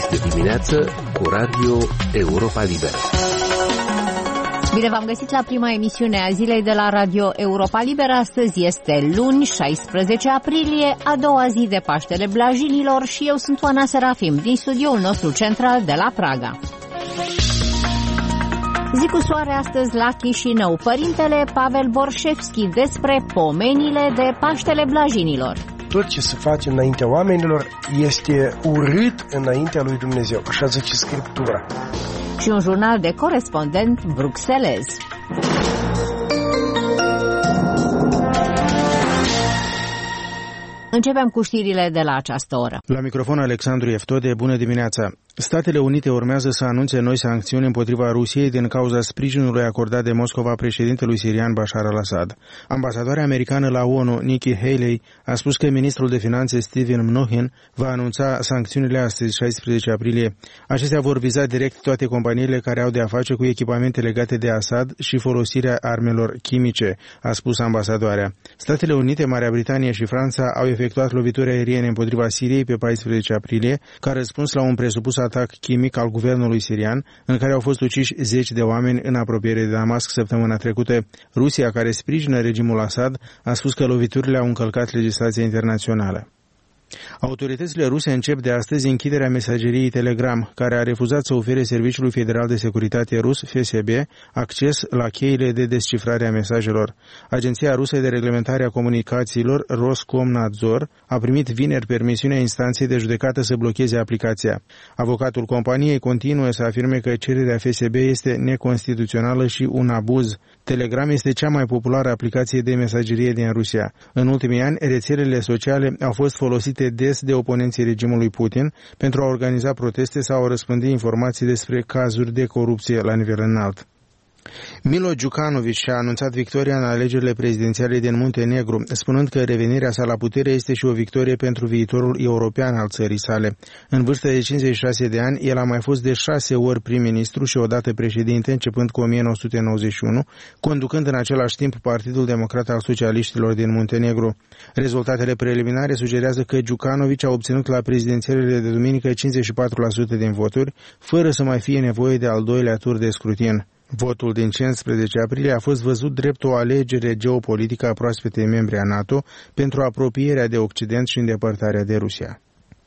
de dimineață cu Radio Europa Liberă. Bine v-am găsit la prima emisiune a zilei de la Radio Europa Liberă. Astăzi este luni, 16 aprilie, a doua zi de Paștele Blajinilor și eu sunt Oana Serafim din studioul nostru central de la Praga. Zi cu soare astăzi la Chișinău, părintele Pavel Borșevski despre pomenile de Paștele Blajinilor. Tot ce se face înaintea oamenilor este urât înaintea lui Dumnezeu, așa zice Scriptura. Și un jurnal de corespondent bruxelez. Începem cu știrile de la această oră. La microfon Alexandru Eftode, bună dimineața! Statele Unite urmează să anunțe noi sancțiuni împotriva Rusiei din cauza sprijinului acordat de Moscova președintelui sirian Bashar al-Assad. Ambasadoarea americană la ONU, Nikki Haley, a spus că ministrul de finanțe Steven Mnuchin va anunța sancțiunile astăzi, 16 aprilie. Acestea vor viza direct toate companiile care au de a face cu echipamente legate de Assad și folosirea armelor chimice, a spus ambasadoarea. Statele Unite, Marea Britanie și Franța au efectuat lovituri aeriene împotriva Siriei pe 14 aprilie, ca răspuns la un presupus atac chimic al guvernului sirian, în care au fost uciși 10 de oameni în apropiere de Damasc săptămâna trecută. Rusia, care sprijină regimul Assad, a spus că loviturile au încălcat legislația internațională. Autoritățile ruse încep de astăzi închiderea mesageriei Telegram, care a refuzat să ofere Serviciului Federal de Securitate rus, FSB, acces la cheile de descifrare a mesajelor. Agenția Rusă de Reglementare a Comunicațiilor, Roskomnadzor, a primit vineri permisiunea instanței de judecată să blocheze aplicația. Avocatul companiei continuă să afirme că cererea FSB este neconstituțională și un abuz. Telegram este cea mai populară aplicație de mesagerie din Rusia. În ultimii ani, rețelele sociale au fost folosite des de oponenții regimului Putin pentru a organiza proteste sau a răspândi informații despre cazuri de corupție la nivel înalt. Milo Djukanovic a anunțat victoria în alegerile prezidențiale din Muntenegru, spunând că revenirea sa la putere este și o victorie pentru viitorul european al țării sale. În vârstă de 56 de ani, el a mai fost de 6 ori prim-ministru și odată președinte, începând cu 1991, conducând în același timp Partidul Democrat al Socialiștilor din Muntenegru. Rezultatele preliminare sugerează că Djukanovic a obținut la prezidențialele de duminică 54% din voturi, fără să mai fie nevoie de al doilea tur de scrutin. Votul din 15 aprilie a fost văzut drept o alegere geopolitică a proaspetei membre a NATO pentru apropierea de Occident și îndepărtarea de Rusia.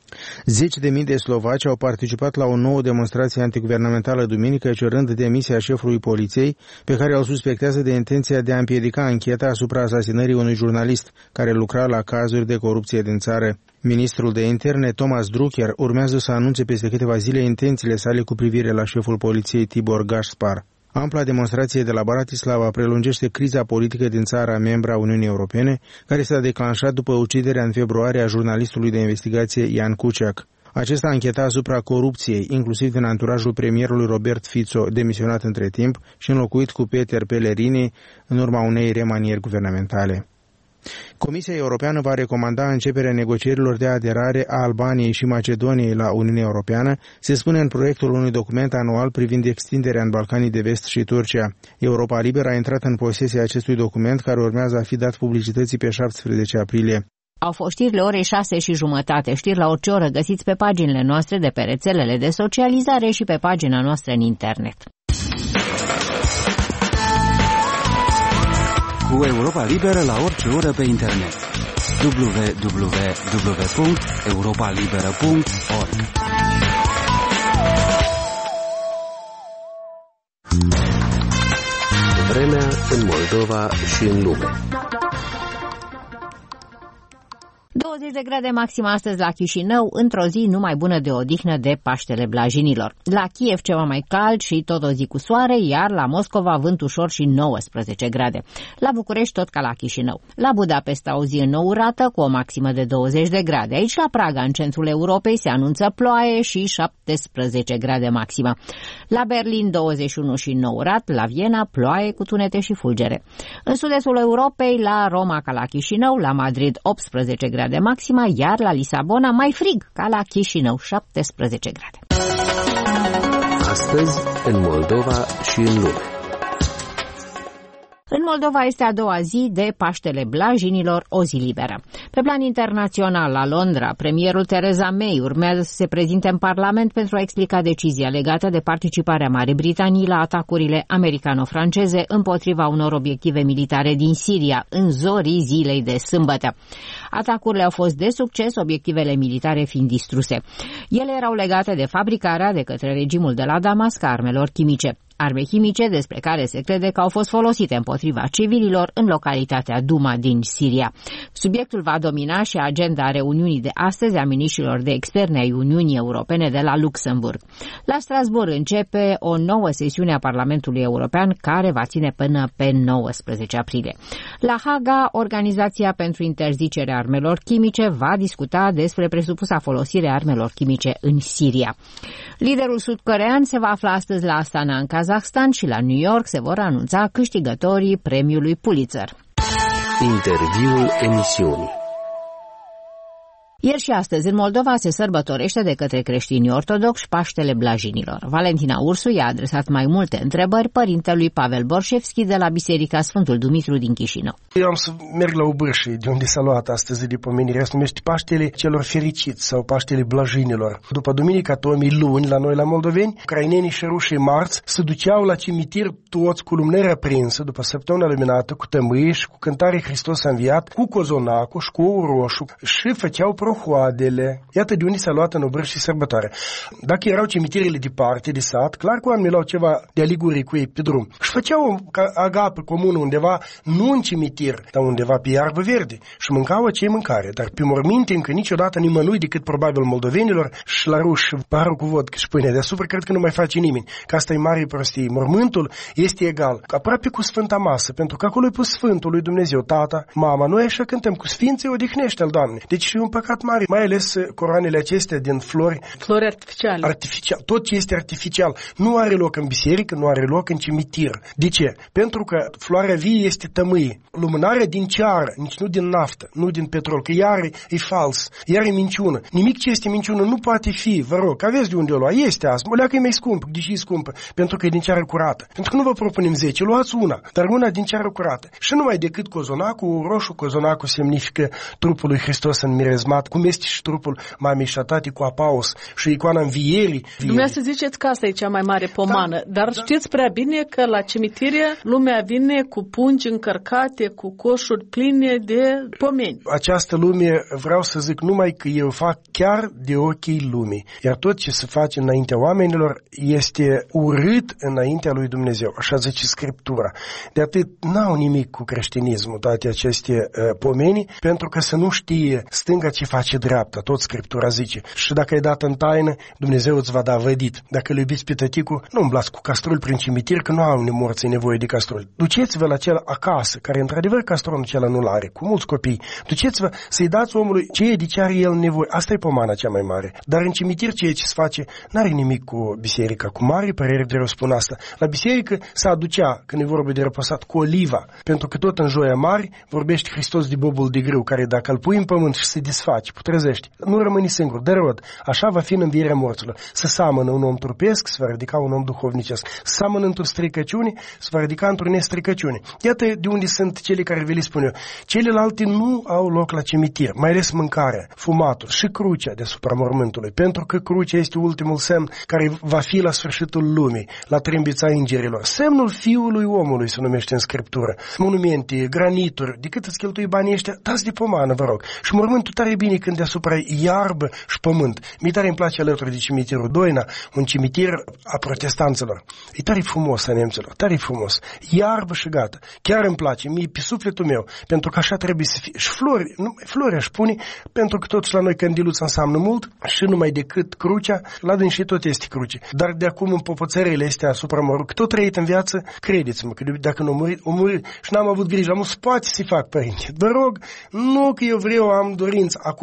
10.000 de slovaci au participat la o nouă demonstrație antiguvernamentală duminică, cerând demisia șefului poliției, pe care îl suspectează de intenția de a împiedica ancheta asupra asasinării unui jurnalist care lucra la cazuri de corupție din țară. Ministrul de interne, Thomas Drucker, urmează să anunțe peste câteva zile intențiile sale cu privire la șeful poliției Tibor Gaspar. Ampla demonstrație de la Bratislava prelungește criza politică din țara membra Uniunii Europene, care s-a declanșat după uciderea în februarie a jurnalistului de investigație Jan Kuciak. Acesta ancheta asupra corupției, inclusiv din anturajul premierului Robert Fico, demisionat între timp și înlocuit cu Peter Pellegrini în urma unei remanieri guvernamentale. Comisia Europeană va recomanda începerea negocierilor de aderare a Albaniei și Macedoniei la Uniunea Europeană, se spune în proiectul unui document anual privind extinderea în Balcanii de Vest și Turcia. Europa Liberă a intrat în posesia acestui document, care urmează a fi dat publicității pe 17 aprilie. Au fost știrile orei 6:30, știri la orice oră găsiți pe paginile noastre de pe rețelele de socializare și pe pagina noastră în internet. Cu Europa Liberă la orice oră pe internet. www.europalibera.org. Vremea în Moldova și în lume. 20 de grade maximă astăzi la Chișinău, într-o zi numai bună de odihnă de Paștele Blajinilor. La Kiev ceva mai cald și tot o zi cu soare, iar la Moscova vânt ușor și 19 grade. La București tot ca la Chișinău. La Budapesta o zi înnourată cu o maximă de 20 de grade. Aici la Praga, în centrul Europei, se anunță ploaie și 17 grade maximă. La Berlin 21 și înnourat, la Viena ploaie cu tunete și fulgere. În sud-estul Europei, la Roma ca la Chișinău, la Madrid 18 grade maxima, iar la Lisabona mai frig ca la Chișinău, 17 grade. Astăzi, în Moldova și în lume. În Moldova este a doua zi de Paștele Blajinilor, o zi liberă. Pe plan internațional, la Londra, premierul Theresa May urmează să se prezinte în Parlament pentru a explica decizia legată de participarea Marii Britanii la atacurile americano-franceze împotriva unor obiective militare din Siria, în zorii zilei de sâmbătă. Atacurile au fost de succes, obiectivele militare fiind distruse. Ele erau legate de fabricarea de către regimul de la Damasc a armelor chimice. Arme chimice despre care se crede că au fost folosite împotriva civililor în localitatea Duma din Siria. Subiectul va domina și agenda reuniunii de astăzi a miniștrilor de externe ai Uniunii Europene de la Luxemburg. La Strasbourg începe o nouă sesiune a Parlamentului European care va ține până pe 19 aprilie. La Haga, Organizația pentru Interzicerea Armelor Chimice va discuta despre presupusa folosire a armelor chimice în Siria. Liderul sud-corean se va afla astăzi la Astana, în Kazahstan, și la New York se vor anunța câștigătorii premiului Pulitzer. Interviul emisiunii. Ieri și astăzi, în Moldova, se sărbătorește de către creștinii ortodoxi Paștele Blajinilor. Valentina Ursu i-a adresat mai multe întrebări părintelui Pavel Borșevski de la Biserica Sfântul Dumitru din Chișinău. Eu am să merg la Obârșii, de unde s-a luat astăzi de pomenire. Se numește Paștele celor fericiți sau Paștele Blajinilor. După Duminica Tomii, luni, la noi la moldoveni, ucrainenii și rușii marți se duceau la cimitir toți cu lumânări aprinsă, după săptămâna luminată, cu tămâie și cu cântare Hristos a înviat, cu cozonacul și cu ou roșu și făceau prohoadele. Iată de unde s-a luat în Obârșii sărbătoare. Dacă erau cimitirele departe de sat, clar că oamenii luau ceva de aliguri cu ei pe drum. Și făceau agapă comună undeva, nu în cimitir, dar undeva pe iarbă verde. Și mâncau acei mâncare. Dar pe morminte încă niciodată nimănui decât probabil moldovenilor și la ruși paharul cu vodcă și pâine deasupra, cred că nu mai face nimeni. Că asta e mare prostie. Mormântul este egal, aproape cu Sfânta Masă, pentru că acolo e pus Sfântul lui Dumnezeu, Tata, Mama. Noi așa cântăm cu Sfinții, odihnește-l, Doamne. Deci e un păcat mare, mai ales coroanele acestea din flori artificiale. Artificial. Tot ce este artificial nu are loc în biserică, nu are loc în cimitir. De ce? Pentru că floarea vie este tămâie. Lumânarea din ceară, nici nu din naftă, nu din petrol, că iar e fals, iar e minciună. Nimic ce este minciună nu poate fi, vă rog, aveți de unde o lua, este azi, mă leacă e mai scumpă, deși e scumpă, pentru că e din ceară curată. Pentru că nu vă propunem 10, luați una, dar una din ceară curată. Și numai decât cozonacul roșu, cozonacul semnifică trupul lui Hristos înmirezmat, cum este și trupul mamei și a tatei cu apaus și icoana învierii. Dumneavoastră ziceți că asta e cea mai mare pomană, dar știți prea bine că la cimitire lumea vine cu pungi încărcate, cu coșuri pline de pomeni. Această lume, vreau să zic numai că eu fac chiar de ochii lumii. Iar tot ce se face înaintea oamenilor este urât înaintea lui Dumnezeu. Așa zice Scriptura. De atât n-au nimic cu creștinismul toate aceste pomeni, pentru că să nu știe stânga ce face dreapta. Tot Scriptura zice. Și dacă ai dat în taină, Dumnezeu îți va da vădit. Dacă îl iubiți pe tăticul, nu umblați cu castrol prin cimitir, că nu au nemorții nevoie de castrol. Duceți-vă la cel acasă, care într-adevăr castrolul acela nu-l are, cu mulți copii. Duceți-vă să-i dați omului ce de ce are el nevoie. Asta e pomana cea mai mare. Dar în cimitir ceea ce se face n-are nimic cu biserica. Cu mare părere de rău spun asta. La biserică se aducea, când e vorba de răposat, cu oliva. Pentru că tot în joia mare vorbește Hristos de bobul de grâu, care dacă îl pui în pământ și se desface, putrezește, nu rămâne singur, de rod. Așa va fi în învierea morților. Să seamănă un om trupesc, să va ridica un om duhovnicesc. Să seamănă într-o stricăciune, să va ridica într-o nestricăciune. Iată de unde sunt cele care vi le spun eu. Celelalte nu au loc la cimitir, mai ales mâncarea, fumatul și crucea deasupra mormântului, pentru că crucea este ultimul semn care va fi la sfârșitul lumii, la trâmbița îngerilor. Semnul Fiului Omului se numește în Scriptură. Monumente, granituri, de cât îți cheltui banii ăștia, dați de pomană, vă rog. Și mormântul tare bine când deasupra iarbă și pământ. Mie tare îmi place alături de cimitirul Doina, un cimitir a protestanților. E tare frumos a nemților, tare frumos. Iarbă și gata. Chiar îmi place, mie pe sufletul meu, pentru că așa trebuie să fie. Și flori aș pune, pentru că totuși la noi candiluța înseamnă mult și numai decât crucea, la dânsii tot este cruce. Dar de acum în popoțările astea asupra mărului, că tot trăit în viață, credeți-mă, că dacă nu o murit și n-am avut grijă, am spus, poate să-i fac, părinte. Vă rog, nu că eu vreau, am dorință. Acum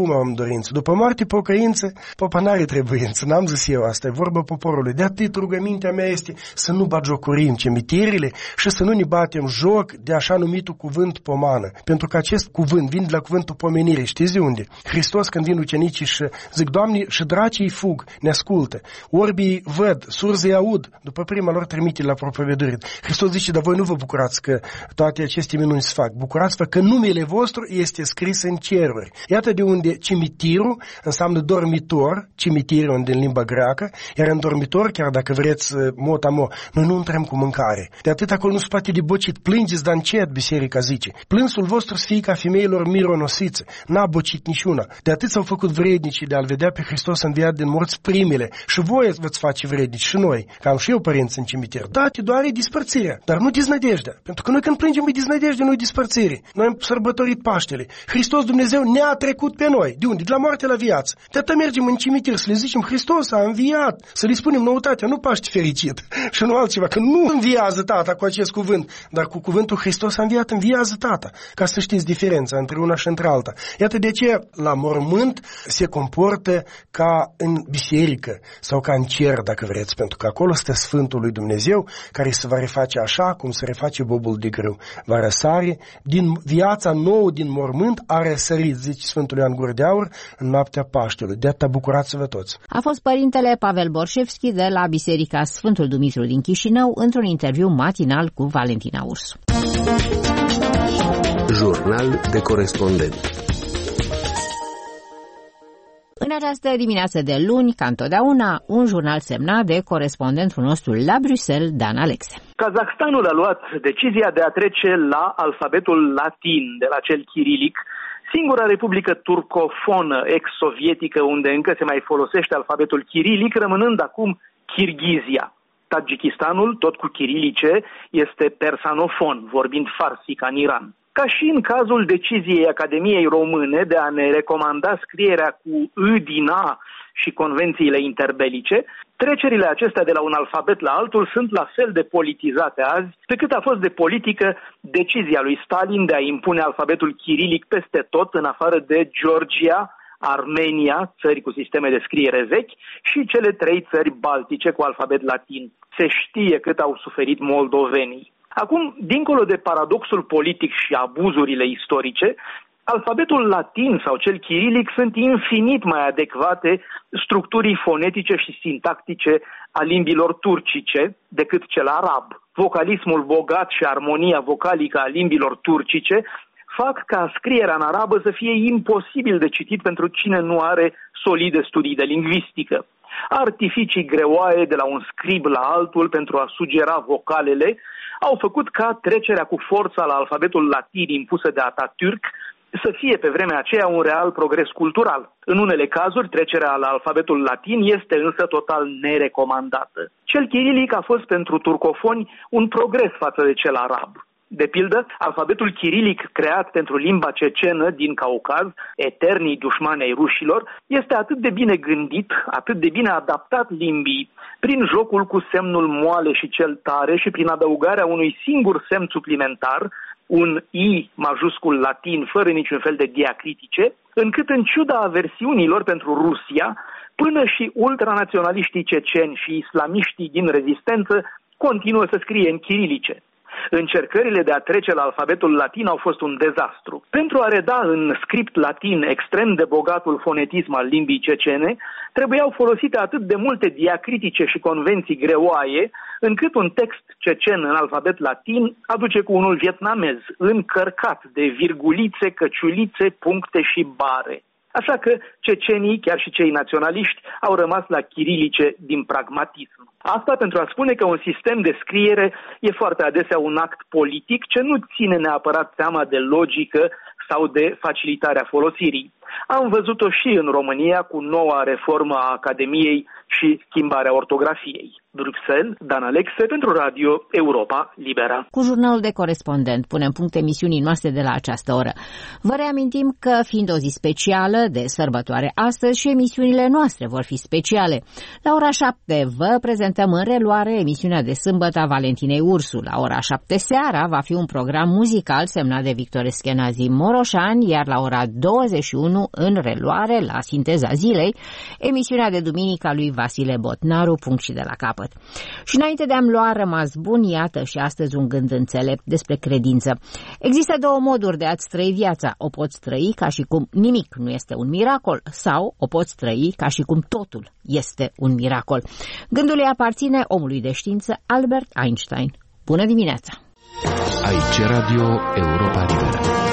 acum am dorință. După moarte pocăință, popa n-are trebuință. N-am zis eu asta, e vorba poporului. De atât rugămintea mea este să nu batjocorim cimitirile și să nu ne batem joc de așa numitul cuvânt pomană. Pentru că acest cuvânt vine de la cuvântul pomenire. Știți de unde? Hristos când vin ucenicii și zic, Doamne, și dracii fug, ne ascultă. Orbii văd, surzii aud, după prima lor trimite la propovăduire. Hristos zice, dar voi nu vă bucurați că toate aceste minuni se fac. Bucurați-vă că numele vostru este scris în ceruri. Iată de unde cimitirul înseamnă dormitor, cimitirul în limba greacă, iar în dormitor, chiar dacă vreți mot-a-mo, noi nu intrăm cu mâncare. De atât acolo nu se poate de bocit. Plângeți, dar încet, biserica zice. Plânsul vostru să fie ca femeilor mironosițe. N-a bocit niciuna. De atât s-au făcut vrednici de a-L vedea pe Hristos înviat din morți primele. Și voi veți face vrednici și noi. Că am și eu părinți în cimitir. Da, te doare dispărțirea, dar nu deznădejdea. Pentru că noi când plângem e deznădejde, nu e dispărțire. Noi am sărbătorit Paștele. Hristos Dumnezeu ne-a trecut pe noi. De unde? De la moarte la viață. De atât mergem în cimitir să le zicem Hristos a înviat. Să le spunem noutatea, nu Paște fericit. Și nu altceva, că nu înviază Tata cu acest cuvânt, dar cu cuvântul Hristos a înviat, înviază Tata. Ca să știți diferența între una și între alta. Iată de ce la mormânt se comportă ca în biserică sau ca în cer, dacă vreți, pentru că acolo stă Sfântul lui Dumnezeu, care se va reface așa cum se reface bobul de grâu. Va răsare din viața nouă din mormânt, a răsărit, zice Sfântul Ioan Gură de Aur, în noaptea Paștelui. De atâta bucurați-vă toți. A fost părintele Pavel Borșevski de la Biserica Sfântul Dumitru din Chișinău într-un interviu matinal cu Valentina Ursu. Jurnal de corespondent. În această dimineață de luni, ca întotdeauna, un jurnal semnat de corespondentul nostru la Bruxelles, Dan Alexe. Kazahstanul a luat decizia de a trece la alfabetul latin, de la cel chirilic, singura republică turcofonă ex-sovietică unde încă se mai folosește alfabetul chirilic, rămânând acum Kirghizia. Tajikistanul, tot cu chirilice, este persanofon, vorbind farsi ca în Iran. Ca și în cazul deciziei Academiei Române de a ne recomanda scrierea cu î din A și convențiile interbelice, trecerile acestea de la un alfabet la altul sunt la fel de politizate azi, pe cât a fost de politică decizia lui Stalin de a impune alfabetul chirilic peste tot, în afară de Georgia, Armenia, țări cu sisteme de scriere vechi, și cele 3 țări baltice cu alfabet latin. Se știe cât au suferit moldovenii. Acum, dincolo de paradoxul politic și abuzurile istorice, alfabetul latin sau cel chirilic sunt infinit mai adecvate structurii fonetice și sintactice a limbilor turcice decât cel arab. Vocalismul bogat și armonia vocalică a limbilor turcice fac ca scrierea în arabă să fie imposibil de citit pentru cine nu are solide studii de lingvistică. Artificii greoaie de la un scrib la altul pentru a sugera vocalele au făcut ca trecerea cu forța la alfabetul latin impusă de Atatürk să fie pe vremea aceea un real progres cultural. În unele cazuri, trecerea la alfabetul latin este însă total nerecomandată. Cel chirilic a fost pentru turcofoni un progres față de cel arab. De pildă, alfabetul chirilic creat pentru limba cecenă din Caucaz, eternii dușmani ai rușilor, este atât de bine gândit, atât de bine adaptat limbii, prin jocul cu semnul moale și cel tare și prin adăugarea unui singur semn suplimentar, un I majuscul latin fără niciun fel de diacritice, încât în ciuda aversiunilor pentru Rusia, până și ultranaționaliștii ceceni și islamiștii din rezistență continuă să scrie în chirilice. Încercările de a trece la alfabetul latin au fost un dezastru. Pentru a reda în script latin extrem de bogatul fonetism al limbii cecene, trebuiau folosite atât de multe diacritice și convenții greoaie, încât un text cecen în alfabet latin aduce cu unul vietnamez, încărcat de virgulițe, căciulițe, puncte și bare. Așa că cecenii, chiar și cei naționaliști, au rămas la chirilice din pragmatism. Asta pentru a spune că un sistem de scriere e foarte adesea un act politic ce nu ține neapărat seama de logică sau de facilitarea folosirii. Am văzut-o și în România cu noua reformă a Academiei și schimbarea ortografiei. Bruxelles, Dan Alexe pentru Radio Europa Liberă. Cu jurnalul de corespondent punem punct emisiunii noastre de la această oră. Vă reamintim că, fiind o zi specială de sărbătoare astăzi, și emisiunile noastre vor fi speciale. La ora 7 vă prezentăm în reluare emisiunea de sâmbătă a Valentinei Ursu. La ora 7 seara va fi un program muzical semnat de Victor Eschenazi Moroșan, iar la ora 21 în reluare, la Sinteza Zilei, emisiunea de duminică a lui Vasile Botnaru, punct și de la capăt. Și înainte de a-mi lua rămas bun, iată și astăzi un gând înțelept despre credință. Există două moduri de a-ți trăi viața. O poți trăi ca și cum nimic nu este un miracol, sau o poți trăi ca și cum totul este un miracol. Gândul îi aparține omului de știință Albert Einstein. Bună dimineața! Aici Radio Europa Liberă.